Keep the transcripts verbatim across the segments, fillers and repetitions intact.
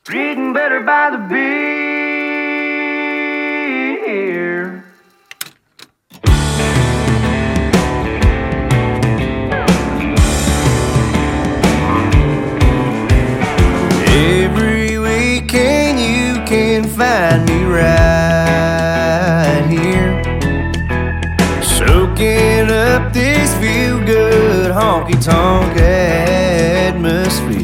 Getting better by the beer. Every weekend you can find me right here, soaking up this feel-good honky-tonk atmosphere.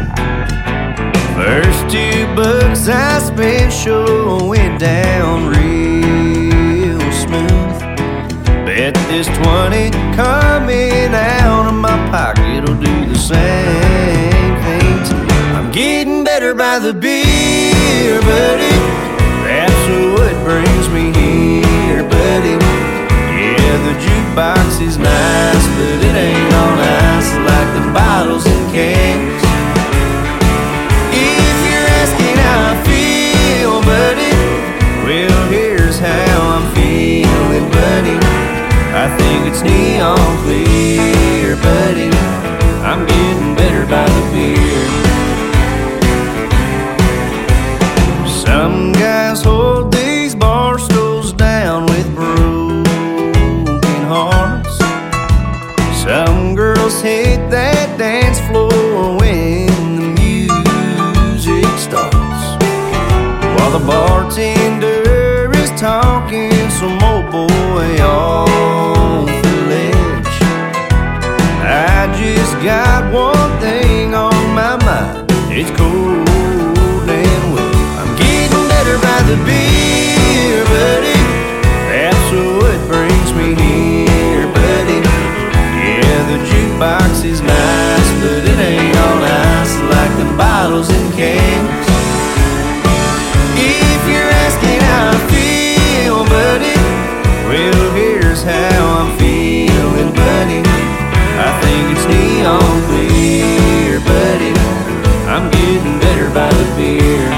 First two bucks I spent sure went down real smooth. Bet this twenty coming out of my pocket will do the same thing to me. I'm getting better by the beer, buddy. That's what brings me here, buddy. Yeah, the jukebox is nice, but it ain't on ice like the bottles and cans. If you're asking how I feel, buddy, well, here's how I'm feeling, buddy. I think it's neon clear, buddy. I'm getting better by the beer. Some guys hold these bar stools down with broken hearts. Some girls hit that dance floor when the music starts, while the bartender is talking some old boy off the ledge. I just got one thing on my mind, it's cold and wet. I'm getting better by the beer, buddy. That's what brings me here, buddy. Yeah, the jukebox is nice, but it ain't on ice like the bottles and cans. If you're asking how I feel, buddy, well, here's how I'm feeling, buddy. I think it's neon clear, buddy. I'm getting better by the beer.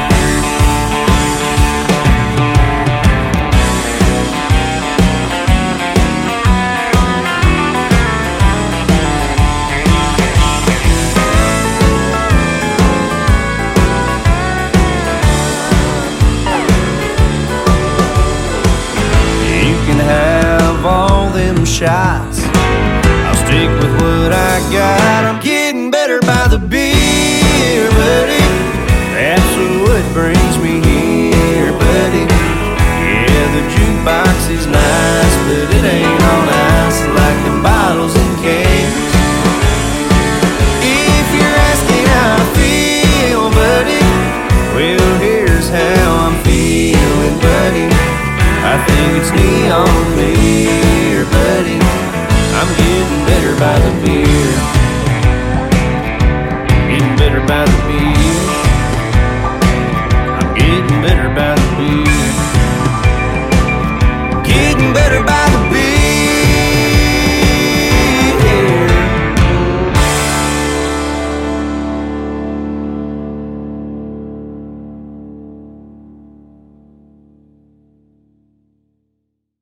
You can have all them shots